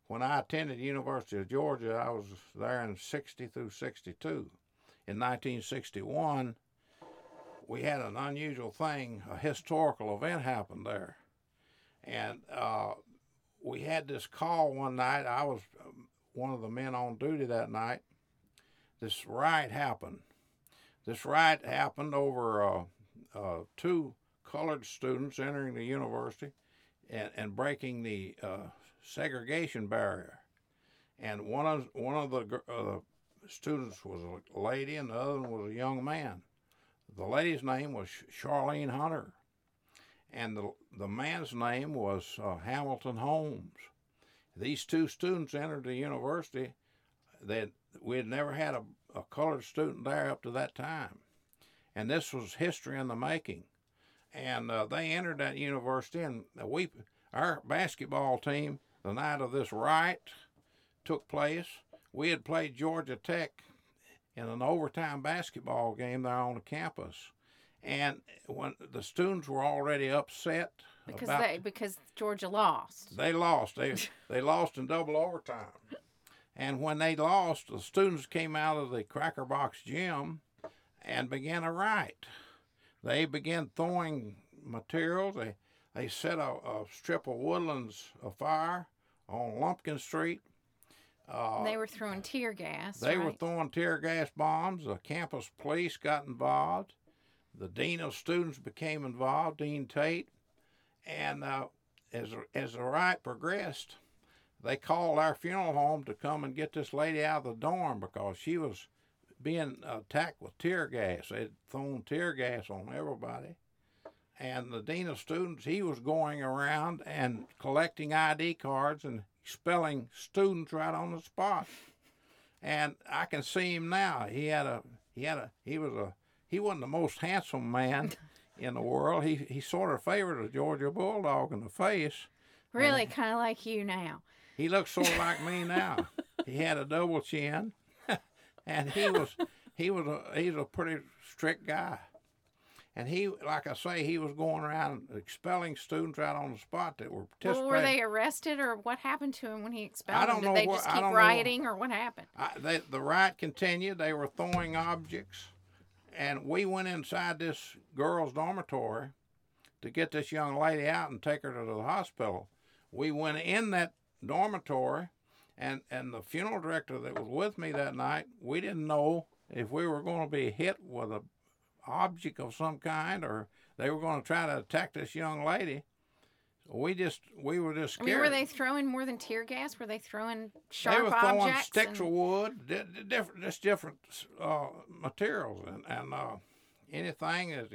when I attended the University of Georgia, I was there in 60 through 62. In 1961, we had an unusual thing, a historical event happened there. And we had this call one night. I was one of the men on duty that night. This riot happened. This riot happened over two colored students entering the university and breaking the segregation barrier. And one of the students was a lady, and the other one was a young man. The lady's name was Charlene Hunter, and the man's name was Hamilton Holmes. These two students entered the university. We had never had a colored student there up to that time, and this was history in the making. And they entered that university, and our basketball team, the night of this riot took place, we had played Georgia Tech in an overtime basketball game there on the campus. And when the students were already upset because Georgia lost. They lost. They lost in double overtime. And when they lost, the students came out of the Cracker Box gym and began a riot. They began throwing materials. They set a strip of woodlands afire on Lumpkin Street. They were throwing tear gas. They were throwing tear gas bombs. The campus police got involved. The dean of students became involved, Dean Tate. And as the riot progressed, they called our funeral home to come and get this lady out of the dorm because she was being attacked with tear gas. They'd thrown tear gas on everybody. And the dean of students, he was going around and collecting ID cards and expelling students right on the spot. And I can see him now. He wasn't the most handsome man in the world. He sort of favored a Georgia Bulldog in the face. Really, kind of like you now. He looks sort of like me now. He had a double chin, and he's a pretty strict guy. And he, like I say, he was going around expelling students right on the spot that were participating. Well, were they arrested, or what happened to him when he expelled them? Did they just keep rioting, or what happened? The riot continued. They were throwing objects. And we went inside this girls' dormitory to get this young lady out and take her to the hospital. We went in that dormitory, and the funeral director that was with me that night, we didn't know if we were going to be hit with a object of some kind or they were going to try to attack this young lady. We were just scared. I mean, were they throwing more than tear gas? Were they throwing sharp objects? They were throwing sticks of wood, different materials, and anything that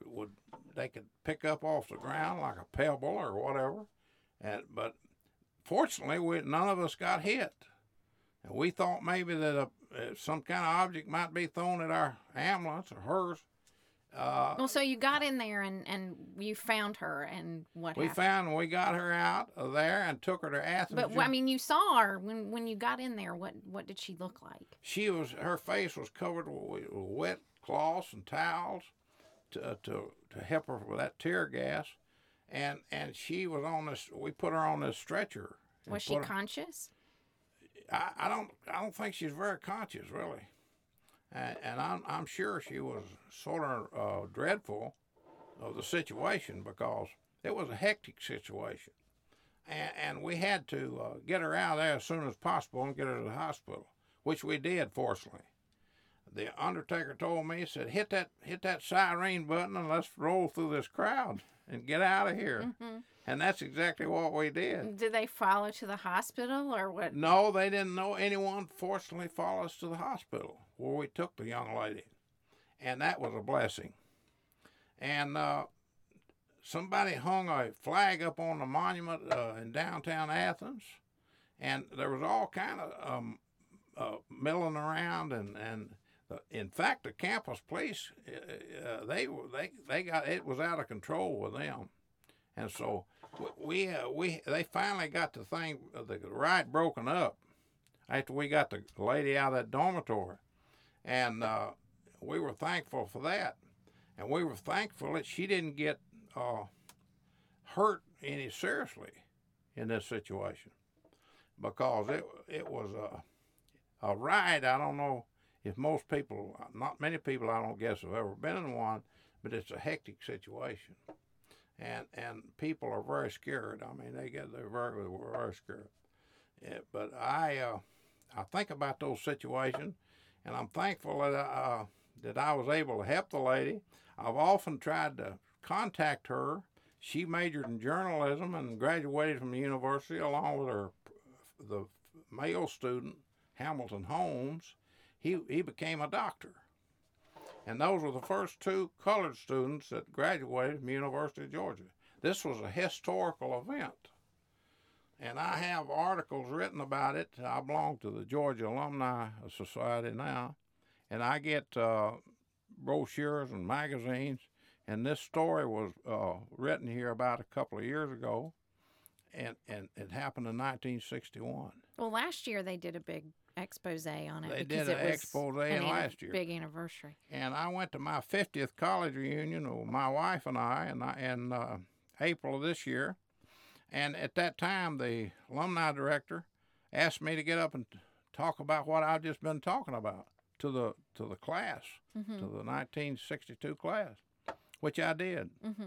they could pick up off the ground, like a pebble or whatever. But fortunately, none of us got hit. And we thought maybe that some kind of object might be thrown at our ambulance or hers. Well, so you got in there and you found her, and what happened? We got her out of there and took her to Athens. But I mean, you saw her when you got in there. What did she look like? Her face was covered with wet cloths and towels to help her with that tear gas, and she was on this. We put her on this stretcher. Was she conscious? I don't think she's very conscious, really. And I'm sure she was sort of dreadful of the situation because it was a hectic situation. And we had to get her out of there as soon as possible and get her to the hospital, which we did, fortunately. The undertaker told me, he said, hit that siren button and let's roll through this crowd and get out of here. Mm-hmm. And that's exactly what we did. Did they follow to the hospital or what? No, they didn't know anyone. Fortunately, followed us to the hospital where we took the young lady. And that was a blessing. And somebody hung a flag up on the monument in downtown Athens. And there was all kind of milling around. And in fact, the campus police, they got, it was out of control with them. And so they finally got the riot broken up after we got the lady out of that dormitory. And we were thankful for that. And we were thankful that she didn't get hurt any seriously in this situation. because it was a ride. I don't know if most people, not many people, I don't guess, have ever been in one, but it's a hectic situation, and people are very scared. I mean, they're very scared. Yeah, but I think about those situations, and I'm thankful that I was able to help the lady. I've often tried to contact her. She majored in journalism and graduated from the university along with the male student, Hamilton Holmes. He became a doctor. And those were the first two colored students that graduated from the University of Georgia. This was a historical event. And I have articles written about it. I belong to the Georgia Alumni Society now. And I get brochures and magazines. And this story was written here about a couple of years ago. And it happened in 1961. Well, last year they did a big expose on it. They did an expose last year. Big anniversary. And I went to my 50th college reunion with my wife and I in April of this year. And at that time, the alumni director asked me to get up and talk about what I've just been talking about to the class, to the 1962 class, which I did.